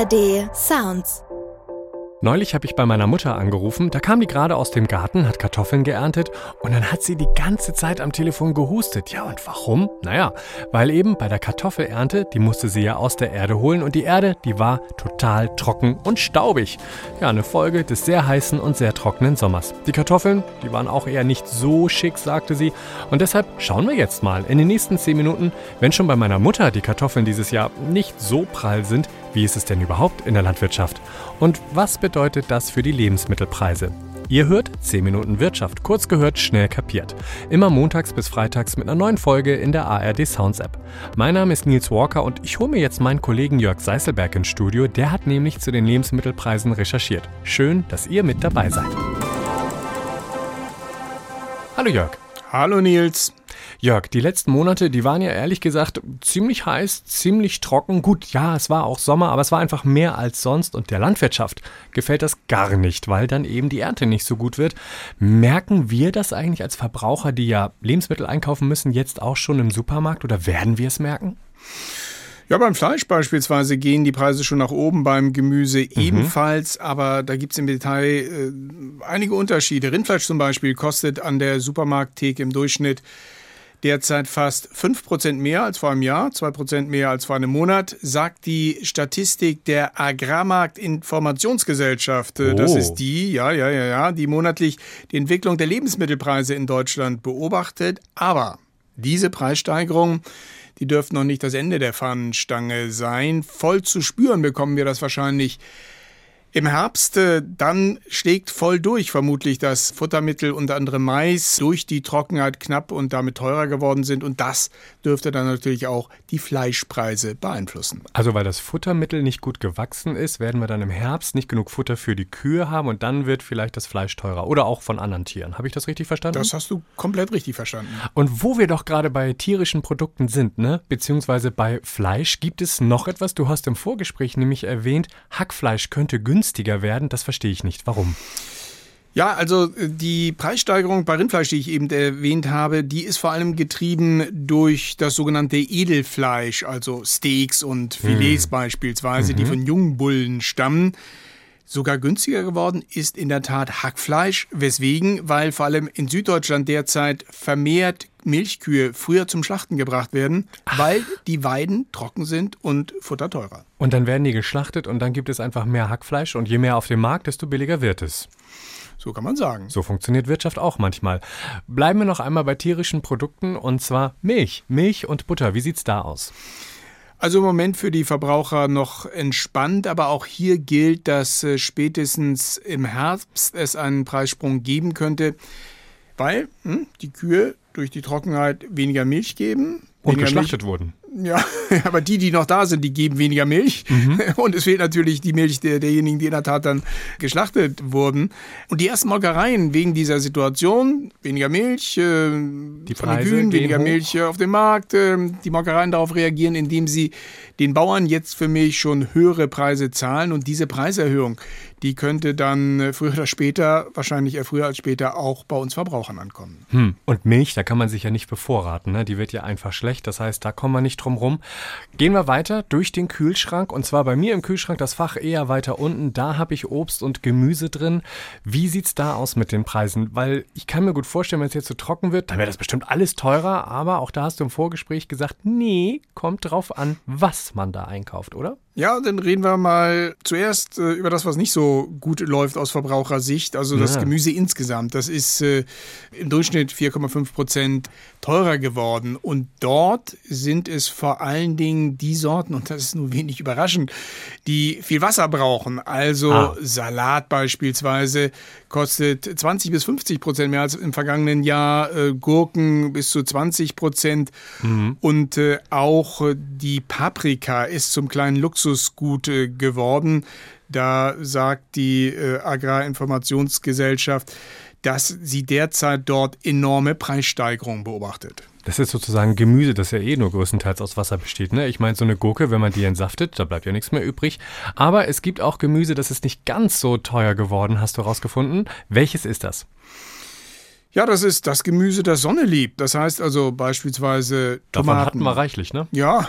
ARD Sounds. Neulich habe ich bei meiner Mutter angerufen, da kam die gerade aus dem Garten, hat Kartoffeln geerntet und dann hat sie die ganze Zeit am Telefon gehustet. Ja, und warum? Naja, weil eben bei der Kartoffelernte, die musste sie ja aus der Erde holen und die Erde, die war total trocken und staubig. Ja, eine Folge des sehr heißen und sehr trockenen Sommers. Die Kartoffeln, die waren auch eher nicht so schick, sagte sie. Und deshalb schauen wir jetzt mal in den nächsten 10 Minuten, wenn schon bei meiner Mutter die Kartoffeln dieses Jahr nicht so prall sind, wie ist es denn überhaupt in der Landwirtschaft? Und was bedeutet das für die Lebensmittelpreise? Ihr hört 10 Minuten Wirtschaft, kurz gehört, schnell kapiert. Immer montags bis freitags mit einer neuen Folge in der ARD Sounds App. Mein Name ist Nils Walker und ich hole mir jetzt meinen Kollegen Jörg Seißelberg ins Studio. Der hat nämlich zu den Lebensmittelpreisen recherchiert. Schön, dass ihr mit dabei seid. Hallo Jörg. Hallo Nils. Jörg, die letzten Monate, die waren ja ehrlich gesagt ziemlich heiß, ziemlich trocken. Gut, ja, es war auch Sommer, aber es war einfach mehr als sonst. Und der Landwirtschaft gefällt das gar nicht, weil dann eben die Ernte nicht so gut wird. Merken wir das eigentlich als Verbraucher, die ja Lebensmittel einkaufen müssen, jetzt auch schon im Supermarkt oder werden wir es merken? Ja, beim Fleisch beispielsweise gehen die Preise schon nach oben, beim Gemüse ebenfalls, aber da gibt es im Detail einige Unterschiede. Rindfleisch zum Beispiel kostet an der Supermarkttheke im Durchschnitt derzeit fast 5% mehr als vor einem Jahr, 2% mehr als vor einem Monat, sagt die Statistik der Agrarmarktinformationsgesellschaft. Das ist die, die monatlich die Entwicklung der Lebensmittelpreise in Deutschland beobachtet. Aber diese Preissteigerung, die dürften noch nicht das Ende der Fahnenstange sein. Voll zu spüren bekommen wir das wahrscheinlich im Herbst. Dann schlägt voll durch vermutlich das Futtermittel, unter anderem Mais, durch die Trockenheit knapp und damit teurer geworden sind. Und das dürfte dann natürlich auch die Fleischpreise beeinflussen. Also weil das Futtermittel nicht gut gewachsen ist, werden wir dann im Herbst nicht genug Futter für die Kühe haben und dann wird vielleicht das Fleisch teurer oder auch von anderen Tieren. Habe ich das richtig verstanden? Das hast du komplett richtig verstanden. Und wo wir doch gerade bei tierischen Produkten sind, beziehungsweise bei Fleisch, gibt es noch etwas? Du hast im Vorgespräch nämlich erwähnt, Hackfleisch könnte günstiger werden. Das verstehe ich nicht. Warum? Ja, also die Preissteigerung bei Rindfleisch, die ich eben erwähnt habe, die ist vor allem getrieben durch das sogenannte Edelfleisch, also Steaks und Filets beispielsweise, die von Jungbullen stammen. Sogar günstiger geworden ist in der Tat Hackfleisch. Weswegen? Weil vor allem in Süddeutschland derzeit vermehrt Milchkühe früher zum Schlachten gebracht werden, weil die Weiden trocken sind und Futter teurer. Und dann werden die geschlachtet und dann gibt es einfach mehr Hackfleisch und je mehr auf dem Markt, desto billiger wird es. So kann man sagen. So funktioniert Wirtschaft auch manchmal. Bleiben wir noch einmal bei tierischen Produkten und zwar Milch. Milch und Butter. Wie sieht's da aus? Also im Moment für die Verbraucher noch entspannt, aber auch hier gilt, dass spätestens im Herbst es einen Preissprung geben könnte, weil die Kühe durch die Trockenheit weniger Milch geben. Und geschlachtet wurden. Ja, aber die noch da sind, die geben weniger Milch. Und es fehlt natürlich die Milch derjenigen, die in der Tat dann geschlachtet wurden. Und die ersten Molkereien wegen dieser Situation, weniger Milch die von den Kühen, weniger hoch. Milch auf dem Markt, die Molkereien darauf reagieren, indem sie den Bauern jetzt für Milch schon höhere Preise zahlen. Und diese Preiserhöhung, die könnte dann früher oder später, wahrscheinlich eher früher als später, auch bei uns Verbrauchern ankommen. Und Milch, da kann man sich ja nicht bevorraten, ne? Die wird ja einfach schlecht, das heißt, da kommen wir nicht drum rum. Gehen wir weiter durch den Kühlschrank und zwar bei mir im Kühlschrank das Fach eher weiter unten, da habe ich Obst und Gemüse drin. Wie sieht's da aus mit den Preisen? Weil ich kann mir gut vorstellen, wenn es jetzt so trocken wird, dann wäre das bestimmt alles teurer, aber auch da hast du im Vorgespräch gesagt, nee, kommt drauf an, was man da einkauft, oder? Ja, dann reden wir mal zuerst über das, was nicht so gut läuft aus Verbrauchersicht, also das Gemüse insgesamt. Das ist im Durchschnitt 4,5% teurer geworden und dort sind es vor allen Dingen die Sorten, und das ist nur wenig überraschend, die viel Wasser brauchen. Also Salat beispielsweise kostet 20-50% mehr als im vergangenen Jahr, Gurken bis zu 20% und auch die Paprika ist zum kleinen Luxusgut geworden. Da sagt die Agrarinformationsgesellschaft, dass sie derzeit dort enorme Preissteigerungen beobachtet. Das ist sozusagen Gemüse, das ja nur größtenteils aus Wasser besteht, ne? Ich meine, so eine Gurke, wenn man die entsaftet, da bleibt ja nichts mehr übrig. Aber es gibt auch Gemüse, das ist nicht ganz so teuer geworden, hast du rausgefunden. Welches ist das? Ja, das ist das Gemüse, das Sonne liebt. Das heißt also beispielsweise Tomaten. Davon hatten wir reichlich, ne? Ja,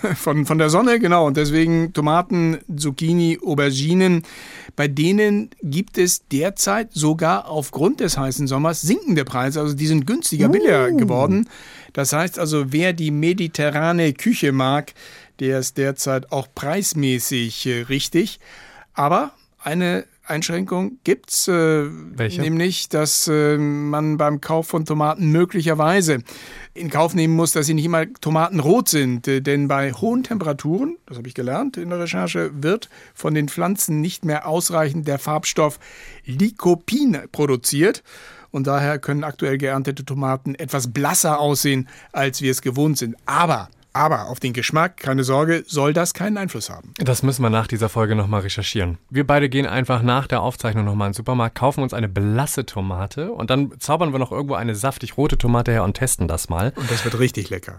von der Sonne, genau. Und deswegen Tomaten, Zucchini, Auberginen. Bei denen gibt es derzeit sogar aufgrund des heißen Sommers sinkende Preise. Also die sind günstiger, billiger geworden. Das heißt also, wer die mediterrane Küche mag, der ist derzeit auch preismäßig richtig. Aber eine Einschränkung gibt's, nämlich, dass man beim Kauf von Tomaten möglicherweise in Kauf nehmen muss, dass sie nicht immer tomatenrot sind. Denn bei hohen Temperaturen, das habe ich gelernt in der Recherche, wird von den Pflanzen nicht mehr ausreichend der Farbstoff Lycopin produziert. Und daher können aktuell geerntete Tomaten etwas blasser aussehen, als wir es gewohnt sind. Aber auf den Geschmack, keine Sorge, soll das keinen Einfluss haben. Das müssen wir nach dieser Folge nochmal recherchieren. Wir beide gehen einfach nach der Aufzeichnung nochmal in den Supermarkt, kaufen uns eine blasse Tomate und dann zaubern wir noch irgendwo eine saftig rote Tomate her und testen das mal. Und das wird richtig lecker.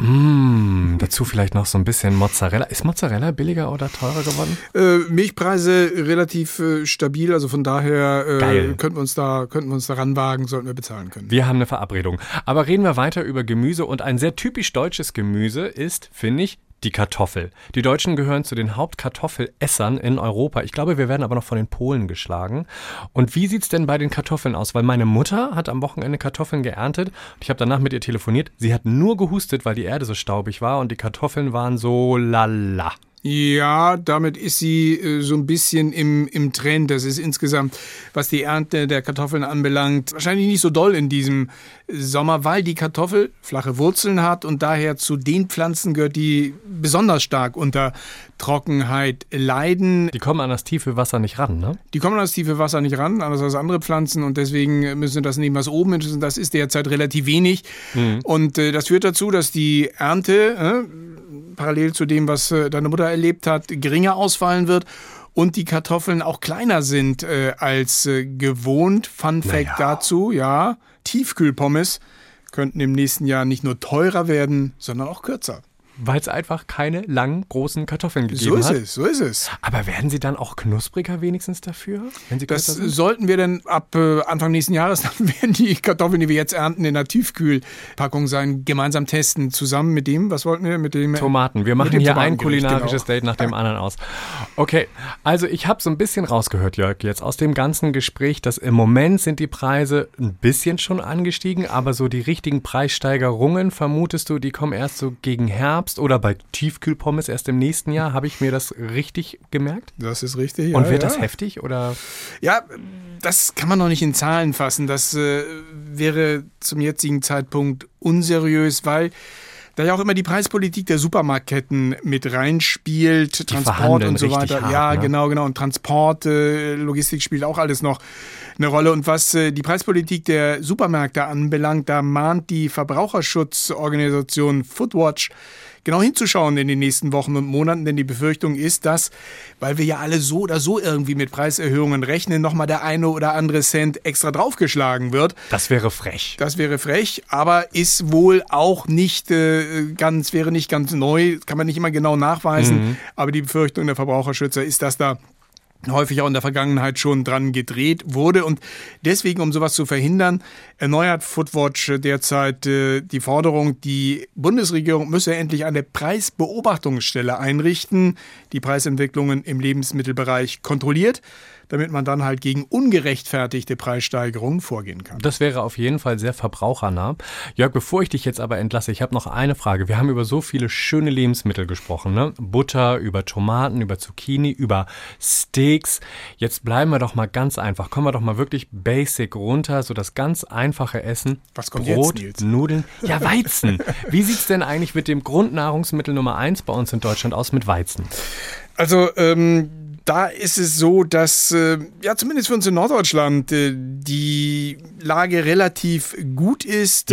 Dazu vielleicht noch so ein bisschen Mozzarella. Ist Mozzarella billiger oder teurer geworden? Milchpreise relativ stabil, also von daher könnten wir uns da ranwagen, sollten wir bezahlen können. Wir haben eine Verabredung. Aber reden wir weiter über Gemüse und ein sehr typisch deutsches Gemüse ist, finde ich, die Kartoffel. Die Deutschen gehören zu den Hauptkartoffelessern in Europa. Ich glaube, wir werden aber noch von den Polen geschlagen. Und wie sieht's denn bei den Kartoffeln aus? Weil meine Mutter hat am Wochenende Kartoffeln geerntet. Und ich habe danach mit ihr telefoniert. Sie hat nur gehustet, weil die Erde so staubig war und die Kartoffeln waren so lala. Ja, damit ist sie so ein bisschen im Trend. Das ist insgesamt, was die Ernte der Kartoffeln anbelangt, wahrscheinlich nicht so doll in diesem Sommer, weil die Kartoffel flache Wurzeln hat und daher zu den Pflanzen gehört, die besonders stark unter Trockenheit leiden. Die kommen an das tiefe Wasser nicht ran, ne? Die kommen an das tiefe Wasser nicht ran, anders als andere Pflanzen und deswegen müssen das nehmen, was oben ist. Das ist derzeit relativ wenig. Und das führt dazu, dass die Ernte parallel zu dem, was deine Mutter erlebt hat, geringer ausfallen wird und die Kartoffeln auch kleiner sind als gewohnt. Fun Fact dazu, ja, Tiefkühlpommes könnten im nächsten Jahr nicht nur teurer werden, sondern auch kürzer. Weil es einfach keine langen, großen Kartoffeln gegeben hat. So ist es. Aber werden sie dann auch knuspriger wenigstens dafür? Wenn sie das sollten wir dann ab Anfang nächsten Jahres, dann werden die Kartoffeln, die wir jetzt ernten, in der Tiefkühlpackung sein, gemeinsam testen. Zusammen mit dem, was wollten wir? Mit dem Tomaten. Wir machen hier ein kulinarisches Date nach dem anderen aus. Okay, also ich habe so ein bisschen rausgehört, Jörg, jetzt aus dem ganzen Gespräch, dass im Moment sind die Preise ein bisschen schon angestiegen, aber so die richtigen Preissteigerungen, vermutest du, die kommen erst so gegen Herbst oder bei Tiefkühlpommes erst im nächsten Jahr. Habe ich mir das richtig gemerkt? Das ist richtig, ja. Und wird das heftig, oder? Ja, das kann man noch nicht in Zahlen fassen. Das wäre zum jetzigen Zeitpunkt unseriös, weil da ja auch immer die Preispolitik der Supermarktketten mit reinspielt, Transport und so weiter. Hart, ja, ne? Genau. Und Transport, Logistik spielt auch alles noch eine Rolle. Und was die Preispolitik der Supermärkte anbelangt, da mahnt die Verbraucherschutzorganisation Foodwatch genau hinzuschauen in den nächsten Wochen und Monaten, denn die Befürchtung ist, dass, weil wir ja alle so oder so irgendwie mit Preiserhöhungen rechnen, nochmal der eine oder andere Cent extra draufgeschlagen wird. Das wäre frech. Das wäre frech, aber ist wohl auch nicht wäre nicht ganz neu, kann man nicht immer genau nachweisen, aber die Befürchtung der Verbraucherschützer ist, dass da häufig auch in der Vergangenheit schon dran gedreht wurde. Und deswegen, um sowas zu verhindern, erneuert Foodwatch derzeit die Forderung, die Bundesregierung müsse endlich eine Preisbeobachtungsstelle einrichten, die Preisentwicklungen im Lebensmittelbereich kontrolliert, damit man dann halt gegen ungerechtfertigte Preissteigerungen vorgehen kann. Das wäre auf jeden Fall sehr verbrauchernah. Jörg, bevor ich dich jetzt aber entlasse, ich habe noch eine Frage. Wir haben über so viele schöne Lebensmittel gesprochen, ne? Butter, über Tomaten, über Zucchini, über Steaks. Jetzt bleiben wir doch mal ganz einfach. Kommen wir doch mal wirklich basic runter, so das ganz einfache Essen. Was kommt Brot, jetzt, Nils? Nudeln, ja, Weizen. Wie sieht's denn eigentlich mit dem Grundnahrungsmittel Nummer 1 bei uns in Deutschland aus, mit Weizen? Also, da ist es so, dass zumindest für uns in Norddeutschland die Lage relativ gut ist.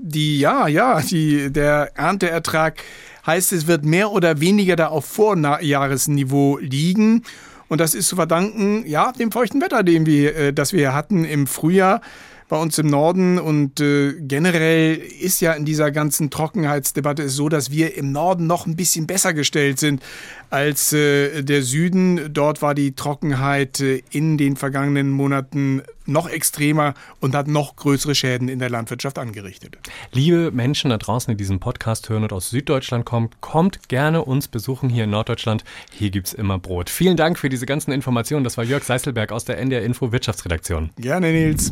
Der Ernteertrag heißt, es wird mehr oder weniger da auf Vorjahresniveau liegen. Und das ist zu verdanken, dem feuchten Wetter, das wir hatten im Frühjahr. bei uns im Norden. Und generell ist ja in dieser ganzen Trockenheitsdebatte es so, dass wir im Norden noch ein bisschen besser gestellt sind als der Süden. Dort war die Trockenheit in den vergangenen Monaten noch extremer und hat noch größere Schäden in der Landwirtschaft angerichtet. Liebe Menschen da draußen, die diesen Podcast hören und aus Süddeutschland kommt gerne uns besuchen hier in Norddeutschland. Hier gibt's immer Brot. Vielen Dank für diese ganzen Informationen. Das war Jörg Seißelberg aus der NDR Info Wirtschaftsredaktion. Gerne, Nils.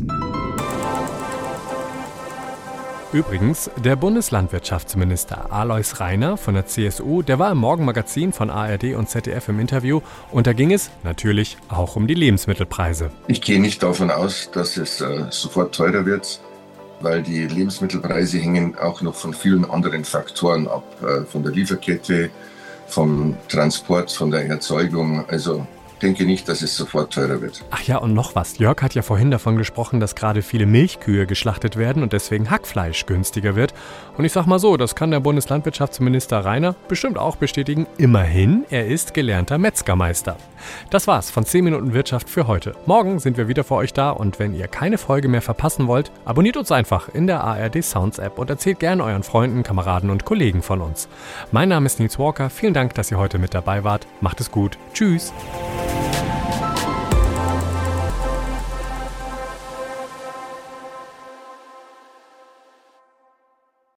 Übrigens, der Bundeslandwirtschaftsminister Alois Rainer von der CSU, der war im Morgenmagazin von ARD und ZDF im Interview und da ging es natürlich auch um die Lebensmittelpreise. Ich gehe nicht davon aus, dass es sofort teurer wird, weil die Lebensmittelpreise hängen auch noch von vielen anderen Faktoren ab, von der Lieferkette, vom Transport, von der Erzeugung, also denke nicht, dass es sofort teurer wird. Ach ja, und noch was. Jörg hat ja vorhin davon gesprochen, dass gerade viele Milchkühe geschlachtet werden und deswegen Hackfleisch günstiger wird. Und ich sag mal so, das kann der Bundeslandwirtschaftsminister Rainer bestimmt auch bestätigen. Immerhin, er ist gelernter Metzgermeister. Das war's von 10 Minuten Wirtschaft für heute. Morgen sind wir wieder für euch da und wenn ihr keine Folge mehr verpassen wollt, abonniert uns einfach in der ARD Sounds App und erzählt gerne euren Freunden, Kameraden und Kollegen von uns. Mein Name ist Nils Walker. Vielen Dank, dass ihr heute mit dabei wart. Macht es gut. Tschüss.